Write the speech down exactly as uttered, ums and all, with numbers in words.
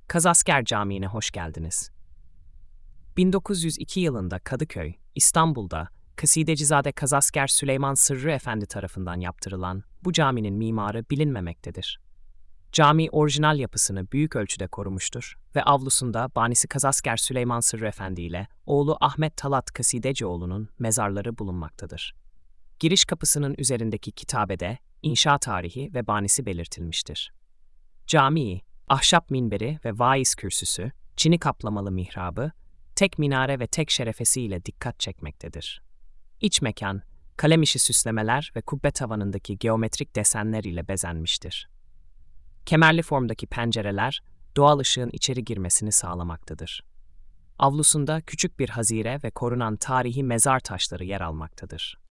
Kazasker Camii'ne hoş geldiniz. bin dokuz yüz iki yılında Kadıköy, İstanbul'da Kasidecizade Kazasker Süleyman Sırrı Efendi tarafından yaptırılan bu caminin mimarı bilinmemektedir. Cami orijinal yapısını büyük ölçüde korumuştur ve avlusunda banisi Kazasker Süleyman Sırrı Efendi ile oğlu Ahmet Talat Kasidecioğlu'nun mezarları bulunmaktadır. Giriş kapısının üzerindeki kitabede inşa tarihi ve banisi belirtilmiştir. Camii, ahşap minberi ve vaiz kürsüsü, çini kaplamalı mihrabı, tek minare ve tek şerefesiyle dikkat çekmektedir. İç mekan, kalem işi süslemeler ve kubbe tavanındaki geometrik desenler ile bezenmiştir. Kemerli formdaki pencereler, doğal ışığın içeri girmesini sağlamaktadır. Avlusunda küçük bir hazire ve korunan tarihi mezar taşları yer almaktadır.